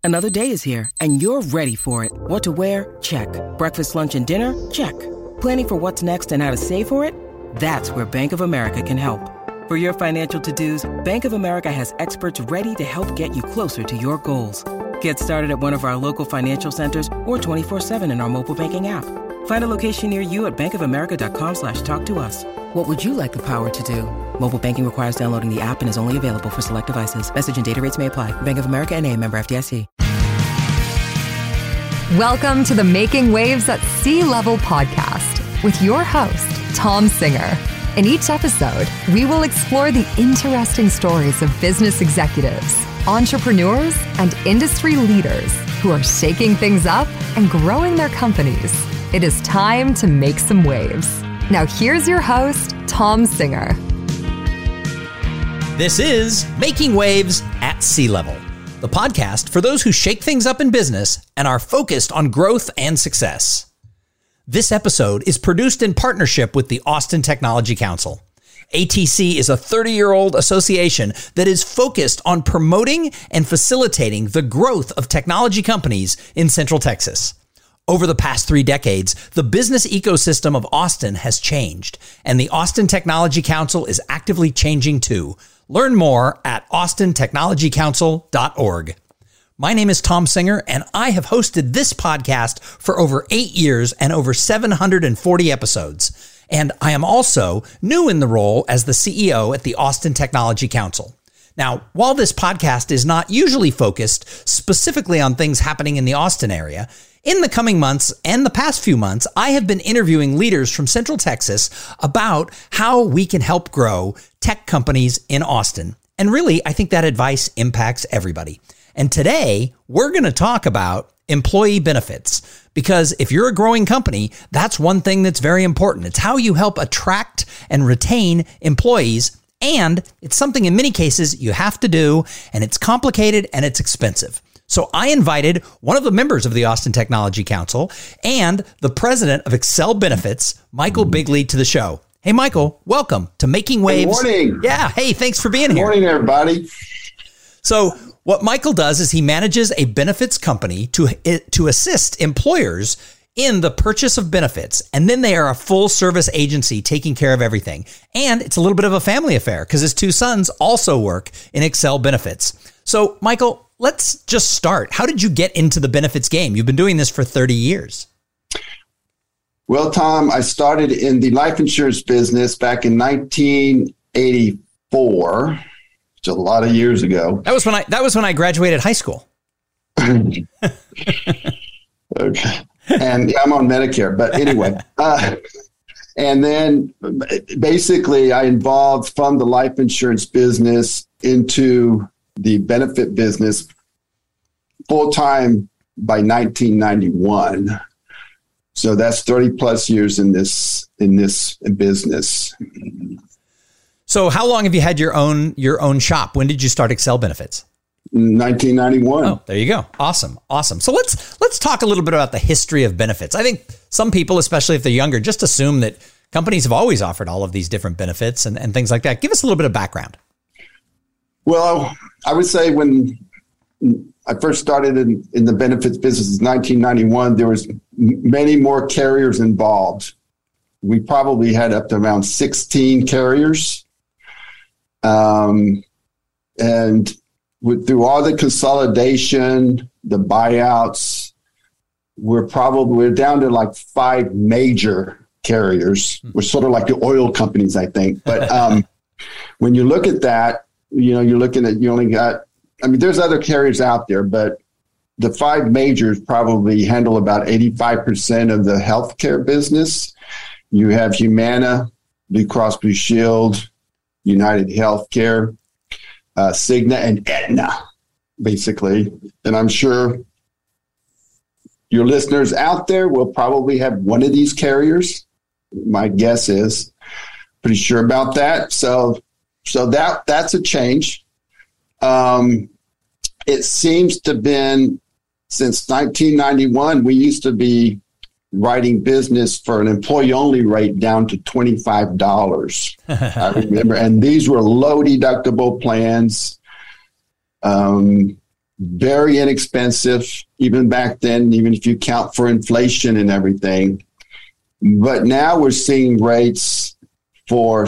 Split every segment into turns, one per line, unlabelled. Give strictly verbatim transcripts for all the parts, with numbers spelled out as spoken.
Another day is here, and you're ready for it. What to wear? Check. Breakfast, lunch, and dinner? Check. Planning for what's next and how to save for it? That's where Bank of America can help. For your financial to-dos, Bank of America has experts ready to help get you closer to your goals. Get started at one of our local financial centers or twenty-four seven in our mobile banking app. Find a location near you at bankofamerica.com slash talk to us. What would you like the power to do? Mobile banking requires downloading the app and is only available for select devices. Message and data rates may apply. Bank of America N A, member F D I C.
Welcome to the Making Waves at C-Level podcast with your host, Tom Singer. In each episode, we will explore the interesting stories of business executives, entrepreneurs, and industry leaders who are shaking things up and growing their companies. It is time to make some waves. Now here's your host, Tom Singer.
This is Making Waves at C-Level, the podcast for those who shake things up in business and are focused on growth and success. This episode is produced in partnership with the Austin Technology Council. A T C is a thirty-year-old association that is focused on promoting and facilitating the growth of technology companies in Central Texas. Over the past three decades, the business ecosystem of Austin has changed, and the Austin Technology Council is actively changing too. Learn more at austin technology council dot org. My name is Tom Singer, and I have hosted this podcast for over eight years and over seven hundred forty episodes. And I am also new in the role as the C E O at the Austin Technology Council. Now, while this podcast is not usually focused specifically on things happening in the Austin area, in the coming months and the past few months, I have been interviewing leaders from Central Texas about how we can help grow tech companies in Austin. And really, I think that advice impacts everybody. And today, we're going to talk about employee benefits, because if you're a growing company, that's one thing that's very important. It's how you help attract and retain employees. And it's something in many cases you have to do, and it's complicated and it's expensive. So I invited one of the members of the Austin Technology Council and the president of Excel Benefits, Michael Bigley, to the show. Hey, Michael, welcome to Making Waves.
Good morning.
Yeah. Hey, thanks for being
Good
here.
Good morning, everybody.
So what Michael does is he manages a benefits company to, to assist employers in the purchase of benefits. And then they are a full service agency taking care of everything. And it's a little bit of a family affair because his two sons also work in Excel Benefits. So, Michael, let's just start. How did you get into the benefits game? You've been doing this for thirty years.
Well, Tom, I started in the life insurance business back in nineteen eighty-four, which is a lot of years ago.
That was when I that was when I graduated high school.
Okay. And yeah, I'm on Medicare, but anyway. Uh, and then basically I involved from the life insurance business into the benefit business full-time by nineteen ninety-one. So that's thirty plus years in this in this business.
So how long have you had your own your own shop? When did you start Excel Benefits?
nineteen ninety-one.
Oh, there you go. Awesome. Awesome. So let's let's talk a little bit about the history of benefits. I think some people, especially if they're younger, just assume that companies have always offered all of these different benefits and, and things like that. Give us a little bit of background.
Well, I would say when I first started in, in the benefits business in nineteen ninety-one, there was many more carriers involved. We probably had up to around sixteen carriers. Um, and with, through all the consolidation, the buyouts, we're probably we're down to like five major carriers. We're sort of like the oil companies, I think. But um, when you look at that, you know, you're looking at, you only got, I mean, there's other carriers out there, but the five majors probably handle about eighty-five percent of the healthcare business. You have Humana, Blue Cross Blue Shield, United Healthcare, uh, Cigna, and Aetna, basically. And I'm sure your listeners out there will probably have one of these carriers. My guess is pretty sure about that. So, so that that's a change. Um, it seems to have been since nineteen ninety-one, we used to be writing business for an employee-only rate down to twenty-five dollars. I remember, and these were low deductible plans. Um, very inexpensive, even back then, even if you count for inflation and everything. But now we're seeing rates for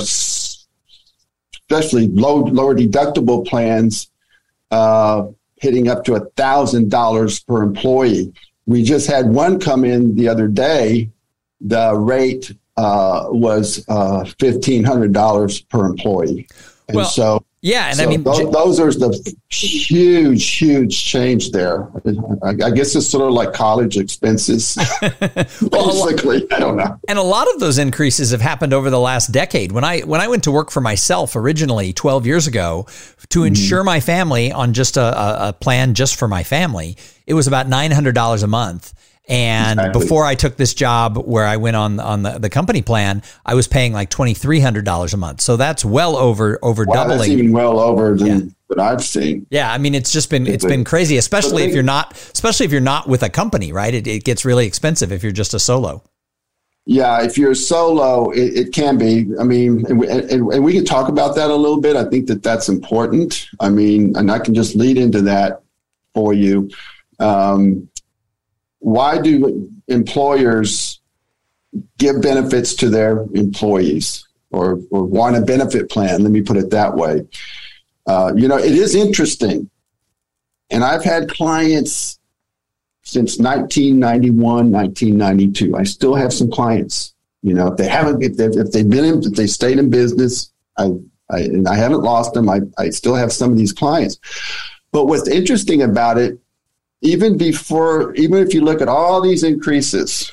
especially low, lower deductible plans uh, hitting up to one thousand dollars per employee. We just had one come in the other day. The rate uh, was uh, fifteen hundred dollars per employee. And
well,
so,
yeah, and
so
I mean,
those, those are the huge, huge change there. I, I guess it's sort of like college expenses.
well,
basically, I don't know.
And a lot of those increases have happened over the last decade. When I when I went to work for myself originally twelve years ago to insure mm-hmm. my family on just a, a plan just for my family, it was about nine hundred dollars a month. And exactly. before I took this job where I went on on the, the company plan, I was paying like twenty-three hundred dollars a month. So that's well over over
wow,
doubling.
That's even well over than
yeah.
what I've seen.
Yeah, I mean, it's just been it's been crazy, especially if you're not especially if you're not with a company, right? It, it gets really expensive if you're just a solo.
Yeah, if you're solo, it, it can be. I mean, and we, and, and we can talk about that a little bit. I think that that's important. I mean, and I can just lead into that for you. Um, Why do employers give benefits to their employees or, or want a benefit plan? Let me put it that way. Uh, you know, it is interesting. And I've had clients since nineteen ninety-one, nineteen ninety-two. I still have some clients, you know, if they haven't, if they've, if they've been in, if they stayed in business, I, I, and I haven't lost them. I, I still have some of these clients. But what's interesting about it, even before, even if you look at all these increases,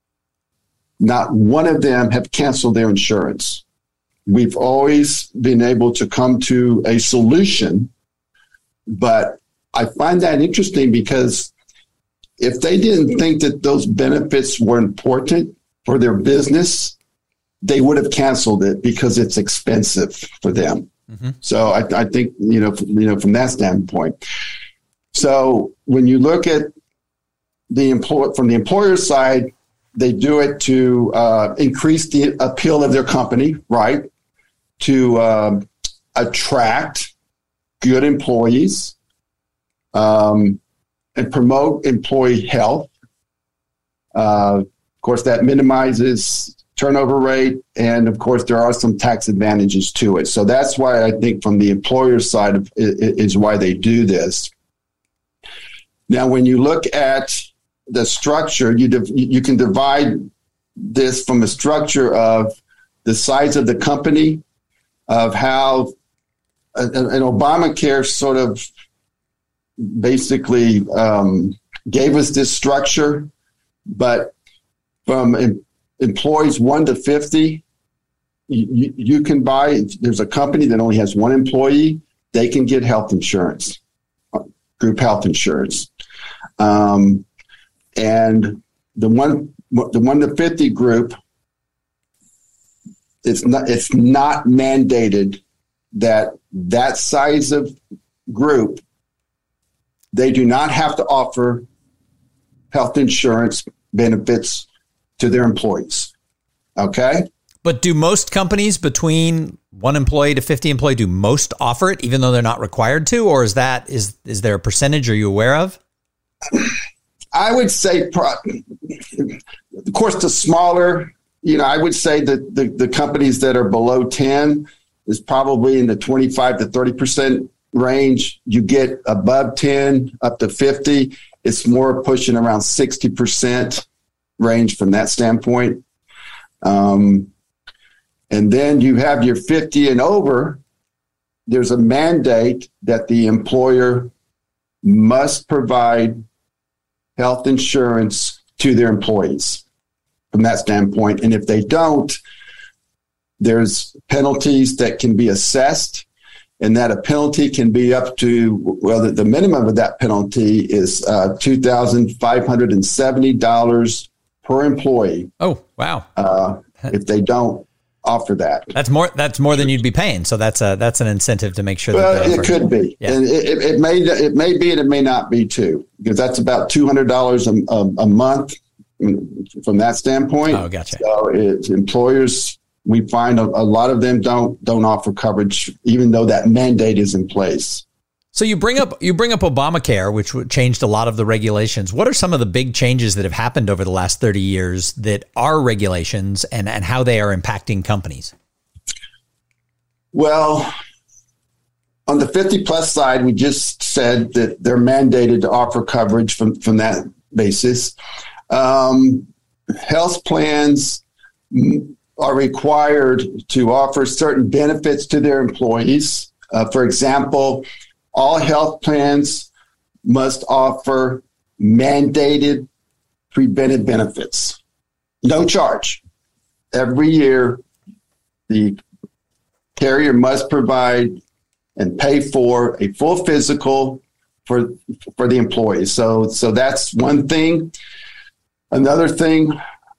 not one of them have canceled their insurance. We've always been able to come to a solution, but I find that interesting because if they didn't think that those benefits were important for their business, they would have canceled it because it's expensive for them. Mm-hmm. So I, I think, you know, you know, from that standpoint. So when you look at the employer from the employer side, they do it to uh, increase the appeal of their company, right? To um, attract good employees um, and promote employee health. Uh, of course, that minimizes turnover rate. And of course, there are some tax advantages to it. So that's why I think from the employer side of, is why they do this. Now, when you look at the structure, you div- you can divide this from a structure of the size of the company, of how an, an Obamacare sort of basically um, gave us this structure, but from em- employees one to fifty, you, you can buy, there's a company that only has one employee, they can get health insurance, group health insurance. Um, and the one, the one to fifty group, it's not, it's not mandated that that size of group, they do not have to offer health insurance benefits to their employees. Okay.
But do most companies between one employee to fifty employee, do most offer it even though they're not required to, or is that, is, is there a percentage are you aware of?
I would say, of course, the smaller, you know, I would say that the, the companies that are below ten is probably in the twenty-five to thirty percent range. You get above ten up to fifty, it's more pushing around sixty percent range from that standpoint. Um, and then you have your fifty and over, there's a mandate that the employer must provide health insurance to their employees from that standpoint. And if they don't, there's penalties that can be assessed, and that a penalty can be up to, well, the, the minimum of that penalty is uh, two thousand five hundred seventy dollars per employee.
Oh, wow.
Uh, if they don't offer that.
That's more, that's more than you'd be paying. So that's a, that's an incentive to make sure
well,
that
it could be. Yeah. And it, it may, it may be, and it may not be too, because that's about two hundred dollars a, a, a month from that standpoint.
Oh, gotcha.
So it's employers, we find a, a lot of them don't, don't offer coverage, even though that mandate is in place.
So you bring up you bring up Obamacare, which changed a lot of the regulations. What are some of the big changes that have happened over the last thirty years that are regulations and, and how they are impacting companies?
Well, on the fifty plus side, we just said that they're mandated to offer coverage from, from that basis. Um, health plans are required to offer certain benefits to their employees. Uh, for example, all health plans must offer mandated preventive benefits, no charge. Every year, the carrier must provide and pay for a full physical for for the employees. So, so that's one thing. Another thing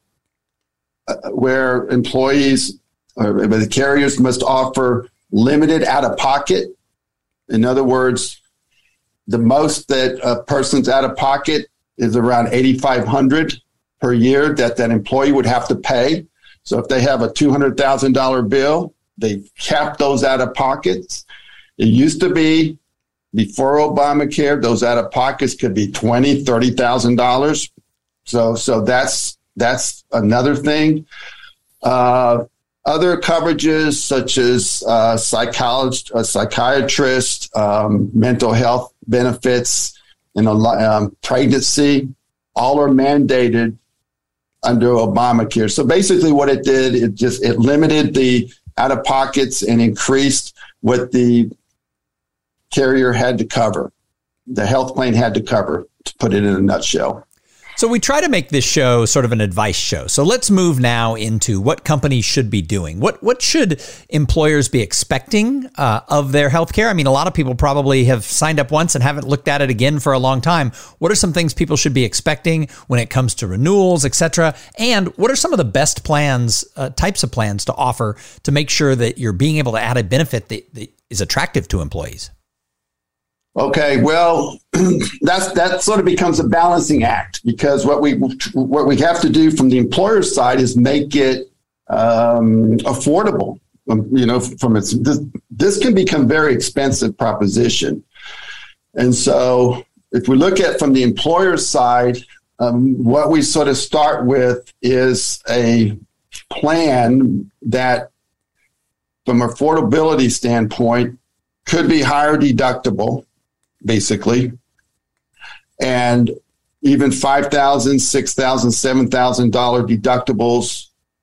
uh, where employees or the carriers must offer limited out-of-pocket. In other words, the most that a person's out of pocket is around eighty-five hundred dollars per year that that employee would have to pay. So if they have a two hundred thousand dollars bill, they cap those out of pockets. It used to be before Obamacare, those out of pockets could be twenty thousand dollars, thirty thousand dollars. So, so that's, that's another thing. Uh, Other coverages such as uh, psychologist, a psychiatrist, um, mental health benefits, and a, um, pregnancy, all are mandated under Obamacare. So basically, what it did, it just it limited the out of pockets and increased what the carrier had to cover, the health plan had to cover. To put it in a nutshell.
So we try to make this show sort of an advice show. So let's move now into what companies should be doing. What what should employers be expecting uh, of their healthcare? I mean, a lot of people probably have signed up once and haven't looked at it again for a long time. What are some things people should be expecting when it comes to renewals, et cetera? And what are some of the best plans, uh, types of plans to offer to make sure that you're being able to add a benefit that, that is attractive to employees?
Okay, well, that's that sort of becomes a balancing act, because what we what we have to do from the employer side is make it um, affordable. Um, you know, from its this, this can become very expensive proposition, and so if we look at from the employer side, um, what we sort of start with is a plan that, from an affordability standpoint, could be higher deductible, basically, and even five thousand dollars, six thousand dollars, seven thousand dollars deductibles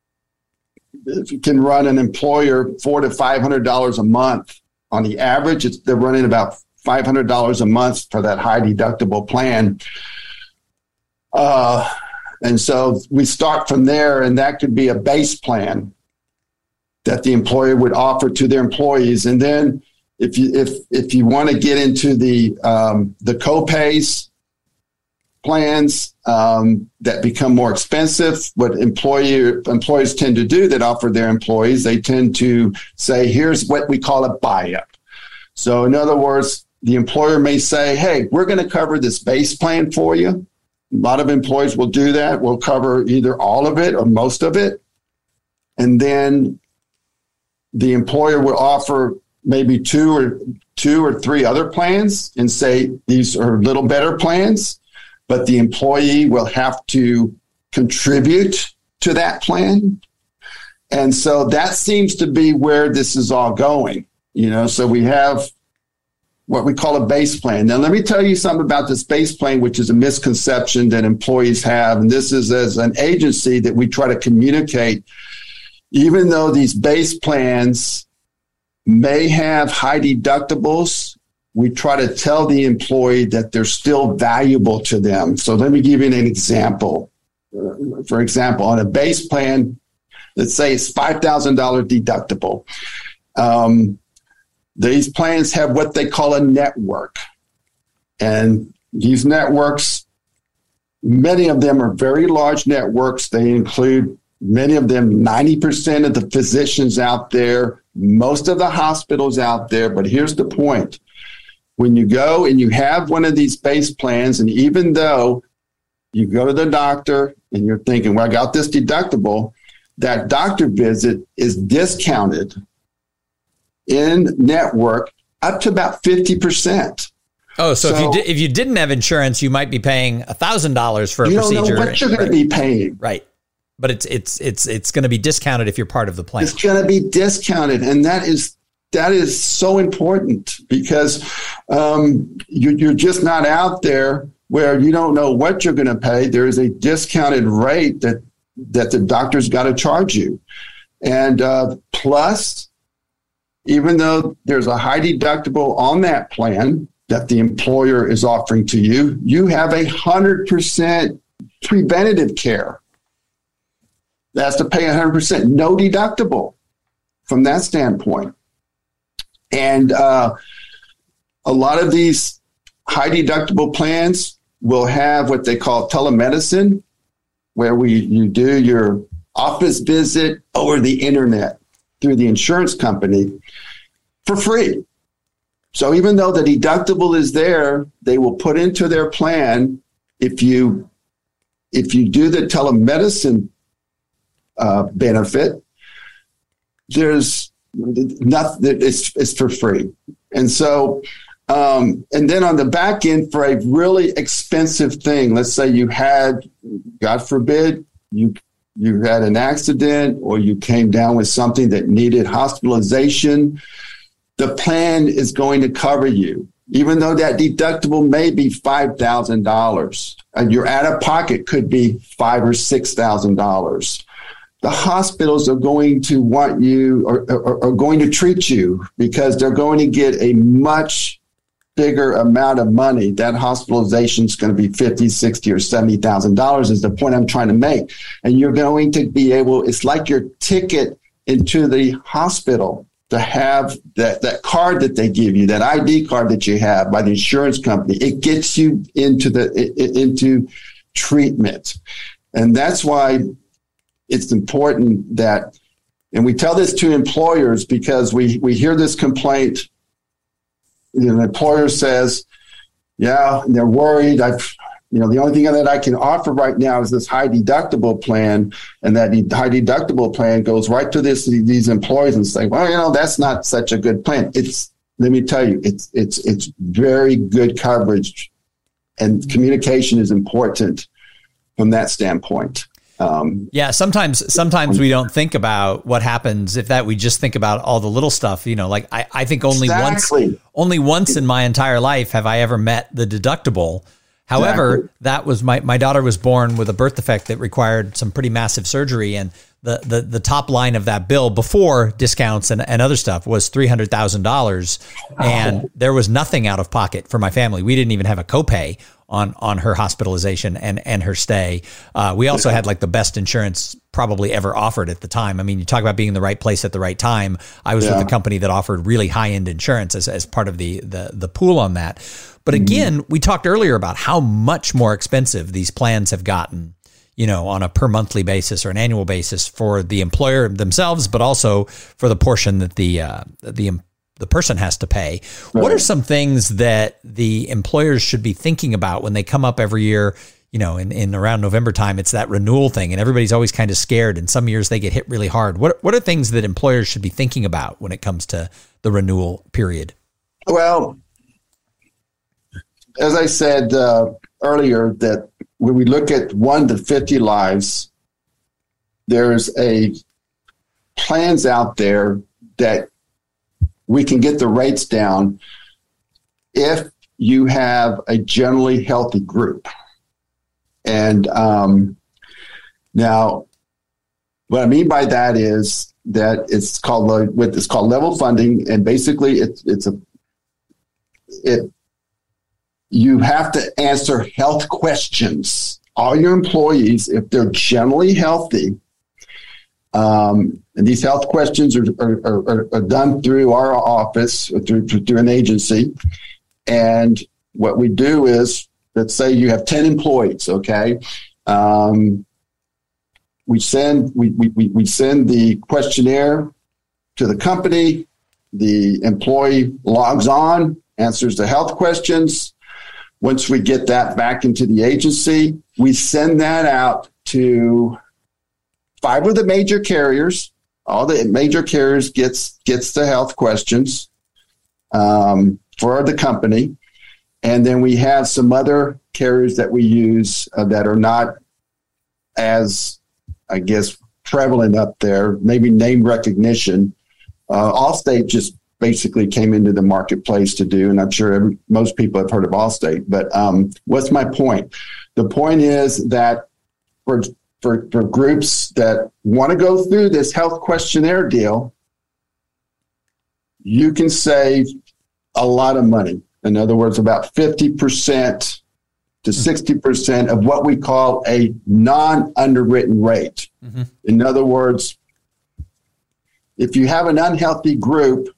can run an employer four to five hundred dollars a month. On the average, it's, they're running about five hundred dollars a month for that high deductible plan. Uh, and so we start from there, and that could be a base plan that the employer would offer to their employees. And then If you if if you want to get into the um, the co-pays plans um, that become more expensive, what employer employers tend to do that offer their employees, they tend to say, here's what we call a buy-up. So in other words, the employer may say, hey, we're going to cover this base plan for you. A lot of employers will do that. We'll cover either all of it or most of it. And then the employer will offer maybe two or two or three other plans and say these are little better plans, but the employee will have to contribute to that plan. And so that seems to be where this is all going. You know, so we have what we call a base plan. Now, let me tell you something about this base plan, which is a misconception that employees have. And this is as an agency that we try to communicate, even though these base plans may have high deductibles, we try to tell the employee that they're still valuable to them. So let me give you an example. For example, on a base plan, let's say it's five thousand dollars deductible. Um, these plans have what they call a network. And these networks, many of them are very large networks. They include many of them, ninety percent of the physicians out there, most of the hospitals out there. But here's the point. When you go and you have one of these base plans, and even though you go to the doctor and you're thinking, well, I got this deductible, that doctor visit is discounted in network up to about fifty percent.
Oh, so, so if you di- if you didn't have insurance, you might be paying one thousand dollars for a
you
procedure.
You don't know what you're going
right.
to be paying.
Right. But it's it's it's it's going to be discounted if you're part of the plan.
It's going to be discounted, and that is that is so important because um, you, you're just not out there where you don't know what you're going to pay. There is a discounted rate that that the doctor's got to charge you, and uh, plus, even though there's a high deductible on that plan that the employer is offering to you, you have a hundred percent preventative care. That's to pay one hundred percent, no deductible from that standpoint. And uh, a lot of these high deductible plans will have what they call telemedicine, where we you do your office visit over the internet through the insurance company for free. So even though the deductible is there, they will put into their plan if you if you do the telemedicine uh, benefit, there's nothing. It's it's for free, and so um, and then on the back end for a really expensive thing, let's say you had, God forbid, you you had an accident or you came down with something that needed hospitalization. The plan is going to cover you, even though that deductible may be five thousand dollars and your out-of-pocket could be five or six thousand dollars. The hospitals are going to want you or are, are going to treat you because they're going to get a much bigger amount of money. That hospitalization is going to be fifty, sixty, or seventy thousand dollars is the point I'm trying to make. And you're going to be able, it's like your ticket into the hospital to have that, that card that they give you, that I D card that you have by the insurance company. It gets you into the into treatment. And that's why it's important that, and we tell this to employers because we, we hear this complaint. You know, the employer says, yeah, and they're worried. I've, you know, the only thing that I can offer right now is this high deductible plan, and that high deductible plan goes right to this these employees and say, well, you know, that's not such a good plan. It's, let me tell you, it's it's it's very good coverage, and communication is important from that standpoint. Um,
yeah, sometimes sometimes we don't think about what happens if that we just think about all the little stuff, you know, like I, I think only
exactly.
once only once in my entire life have I ever met the deductible. However, exactly. that was my, my daughter was born with a birth defect that required some pretty massive surgery. And the, the, the top line of that bill before discounts and, and other stuff was three hundred thousand dollars. And there was nothing out of pocket for my family. We didn't even have a copay on, on her hospitalization and, and her stay. Uh, we also had like the best insurance probably ever offered at the time. I mean, you talk about being in the right place at the right time. I was yeah. with a company that offered really high end insurance as, as part of the, the, the pool on that. But again, we talked earlier about how much more expensive these plans have gotten, you know, on a per monthly basis or an annual basis for the employer themselves, but also for the portion that the uh, the the person has to pay. Right. What are some things that the employers should be thinking about when they come up every year? You know, in, in around November time, it's that renewal thing, and everybody's always kind of scared. And some years they get hit really hard. What what are things that employers should be thinking about when it comes to the renewal period?
Well, as I said uh, earlier, that when we look at one to fifty lives, there's a plans out there that we can get the rates down if you have a generally healthy group. And um, now, what I mean by that is that it's called what it's called level funding, and basically it's it's a it. You have to answer health questions. All your employees, if they're generally healthy, um, and these health questions are, are, are, are done through our office, or through, through an agency. And what we do is, let's say you have ten employees, okay? Um, we send we, we, we send the questionnaire to the company. The employee logs on, answers the health questions. Once we get that back into the agency, we send that out to five of the major carriers. All the major carriers gets gets the health questions. um, for the company. And then we have some other carriers that we use uh, that are not as, I guess, prevalent up there, maybe name recognition. Uh, Allstate just basically came into the marketplace to do, and I'm sure every, most people have heard of Allstate. But um, what's my point? The point is that for, for, for groups that want to go through this health questionnaire deal, you can save a lot of money. In other words, about fifty percent to sixty percent of what we call a non-underwritten rate. Mm-hmm. In other words, if you have an unhealthy group,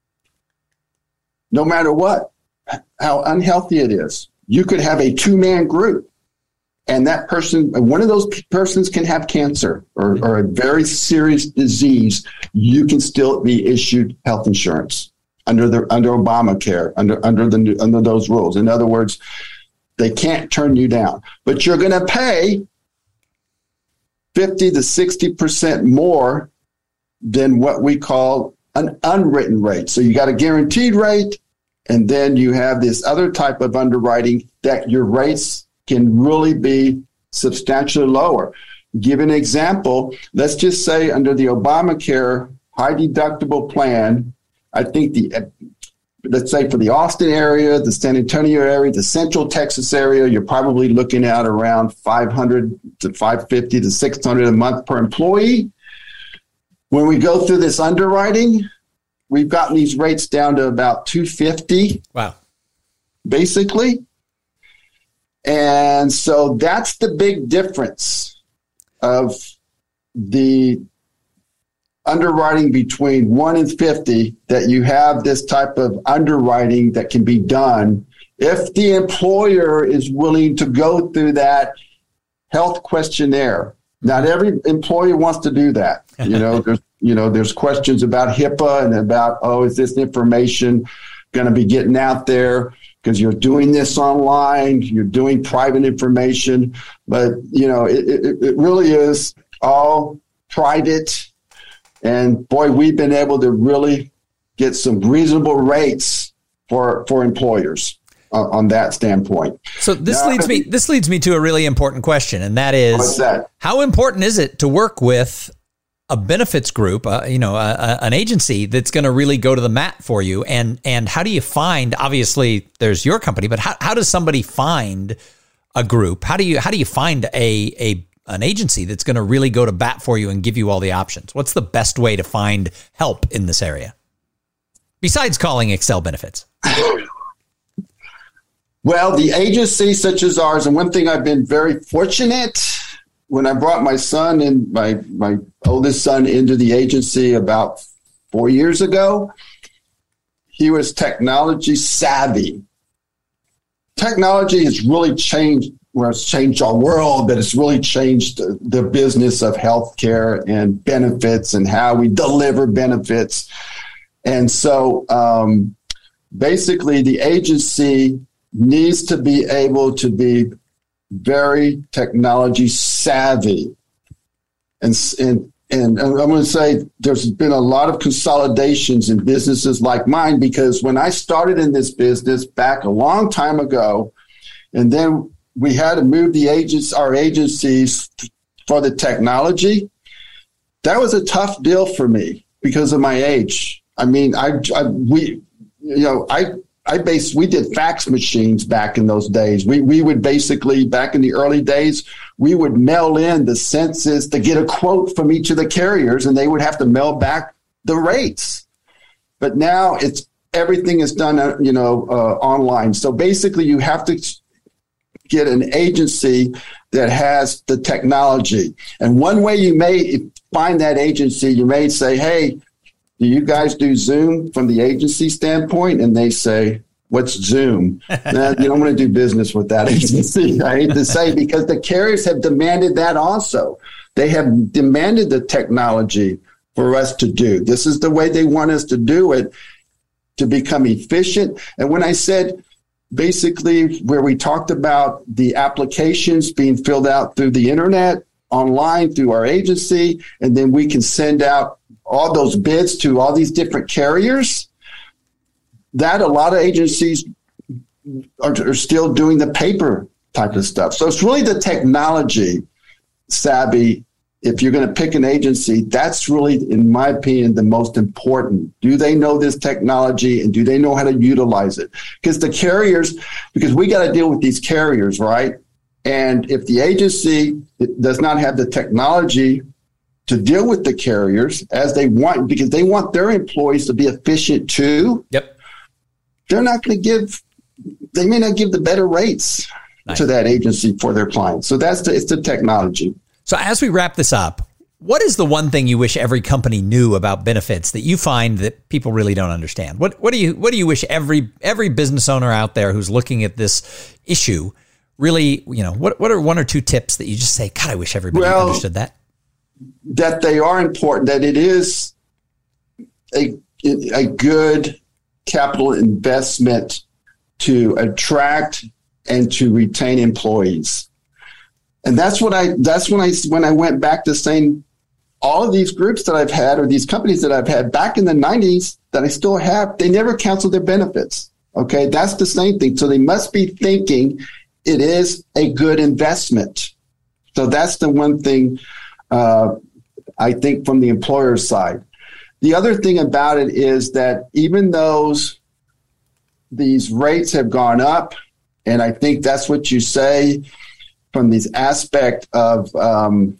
no matter what, how unhealthy it is, you could have a two-man group, and that person, one of those persons can have cancer or, or a very serious disease. You can still be issued health insurance under the under Obamacare, under under the under those rules. In other words, they can't turn you down, but you're going to pay fifty to sixty percent more than what we call an unwritten rate. So you got a guaranteed rate, and then you have this other type of underwriting that your rates can really be substantially lower. Give an example. Let's just say under the Obamacare high deductible plan, I think the, let's say for the Austin area, the San Antonio area, the Central Texas area, you're probably looking at around five hundred to five fifty to six hundred a month per employee. When we go through this underwriting, we've gotten these rates down to about two fifty.
Wow.
Basically. And so that's the big difference of the underwriting between one and fifty, that you have this type of underwriting that can be done if the employer is willing to go through that health questionnaire. Not every employer wants to do that. You know, there's, you know, there's questions about HIPAA and about, oh, is this information going to be getting out there? Because you're doing this online, you're doing private information, but, you know, it, it, it really is all private. And boy, we've been able to really get some reasonable rates for for employers uh, on that standpoint.
So this
now,
leads me this leads me to a really important question, and that is,
what's that? How
important is it to work with a benefits group, uh, you know, a, a, an agency that's going to really go to the mat for you? And and how do you find? Obviously, there's your company, but how how does somebody find a group? How do you how do you find a a an agency that's going to really go to bat for you and give you all the options? What's the best way to find help in this area besides calling Excel Benefits?
Well, the agency such as ours, and one thing I've been very fortunate, when I brought my son and my, my oldest son into the agency about four years ago, he was technology savvy. Technology has really changed where it's changed our world, but it's really changed the, the business of healthcare and benefits and how we deliver benefits. And so um, basically the agency needs to be able to be very technology savvy. And, and, and I'm going to say there's been a lot of consolidations in businesses like mine, because when I started in this business back a long time ago, and then we had to move the agents, our agencies for the technology. That was a tough deal for me because of my age. I mean, I, I we, you know, I, I based, we did fax machines back in those days. We, we would basically, back in the early days, we would mail in the census to get a quote from each of the carriers, and they would have to mail back the rates. But now it's, everything is done, you know, uh, online. So basically you have to get an agency that has the technology. And one way you may find that agency, you may say, hey, do you guys do Zoom from the agency standpoint? And they say, what's Zoom? Nah, you don't want to do business with that agency. I hate to say, because the carriers have demanded that also. They have demanded the technology for us to do. This is the way they want us to do it, to become efficient. And when I said, basically, where we talked about the applications being filled out through the internet, online, through our agency, and then we can send out all those bids to all these different carriers, that a lot of agencies are, are still doing the paper type of stuff. So it's really the technology savvy. If you're going to pick an agency, that's really, in my opinion, the most important. Do they know this technology and do they know how to utilize it? Because the carriers, because we got to deal with these carriers, right? And if the agency does not have the technology to deal with the carriers as they want, because they want their employees to be efficient too,
yep,
they're not going to give, they may not give the better rates nice. to that agency for their clients. So that's the, it's the technology.
So as we wrap this up, what is the one thing you wish every company knew about benefits that you find that people really don't understand? What what do you what do you wish every every business owner out there who's looking at this issue really, you know, what what are one or two tips that you just say, God, I wish everybody well, understood that?
That they are important, that it is a a good capital investment to attract and to retain employees. And that's what I, that's when I, when I went back to saying all of these groups that I've had or these companies that I've had back in the nineties that I still have, they never canceled their benefits. Okay. That's the same thing. So they must be thinking it is a good investment. So that's the one thing, uh, I think from the employer side. The other thing about it is that even those, these rates have gone up, and I think that's what you say, from this aspect of um,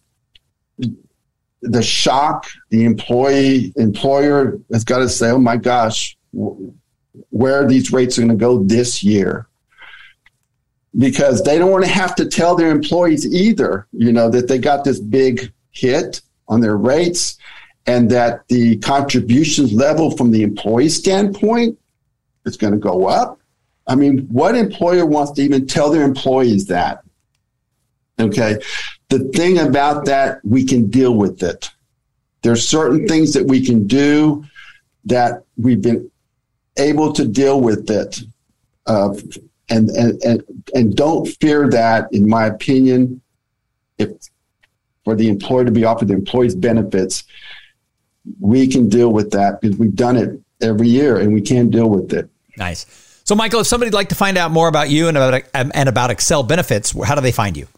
the shock, the employee employer has got to say, oh my gosh, w- where are these rates going to go this year? Because they don't want to have to tell their employees either, you know, that they got this big hit on their rates and that the contributions level from the employee standpoint is going to go up. I mean, what employer wants to even tell their employees that? Okay. The thing about that, we can deal with it. There's certain things that we can do that we've been able to deal with it. Uh, and, and, and, and don't fear that, in my opinion, if for the employer to be offered the employees benefits, we can deal with that because we've done it every year and we can deal with it.
Nice. So Michael, if somebody'd like to find out more about you and about, and about Excel Benefits, how do they find you?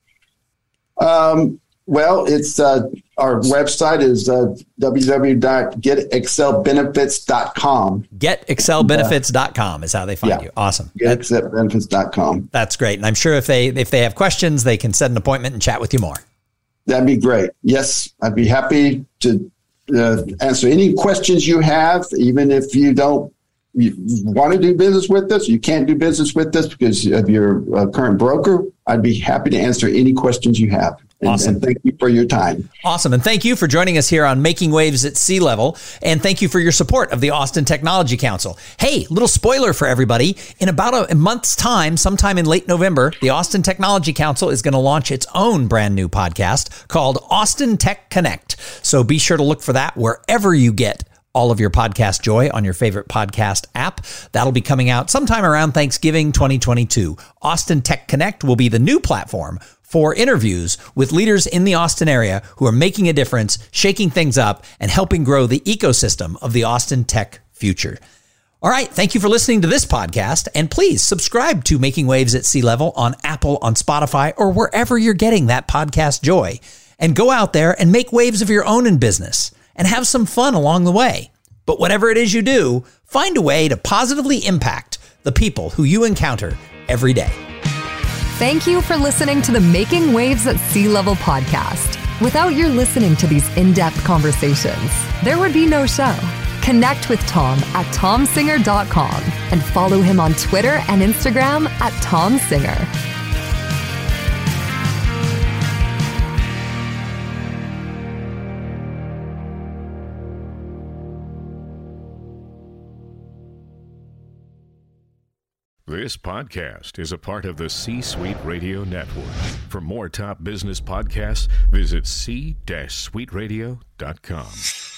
Um, well, it's uh, our website is uh, w w w dot get excel benefits dot com.
get excel benefits dot com is how they find yeah. you. Awesome.
get excel benefits dot com.
That's great. And I'm sure if they if they have questions, they can set an appointment and chat with you more.
That'd be great. Yes, I'd be happy to uh, answer any questions you have, even if you don't you want to do business with us, you can't do business with us because of your uh, current broker. I'd be happy to answer any questions you have. And,
awesome.
And thank you for your time.
Awesome. And thank you for joining us here on Making Waves at Sea Level. And thank you for your support of the Austin Technology Council. Hey, little spoiler for everybody. In about a, a month's time, sometime in late November, the Austin Technology Council is going to launch its own brand new podcast called Austin Tech Connect. So be sure to look for that wherever you get all of your podcast joy on your favorite podcast app. That'll be coming out sometime around Thanksgiving twenty twenty-two. Austin Tech Connect will be the new platform for interviews with leaders in the Austin area who are making a difference, shaking things up, and helping grow the ecosystem of the Austin tech future. All right. Thank you for listening to this podcast. And please subscribe to Making Waves at Sea Level on Apple, on Spotify, or wherever you're getting that podcast joy. And go out there and make waves of your own in business and have some fun along the way. But whatever it is you do, find a way to positively impact the people who you encounter every day.
Thank you for listening to the Making Waves at Sea Level podcast. Without your listening to these in-depth conversations, there would be no show. Connect with Tom at tom singer dot com and follow him on Twitter and Instagram at Tom Singer.
This podcast is a part of the C-Suite Radio Network. For more top business podcasts, visit c suite radio dot com.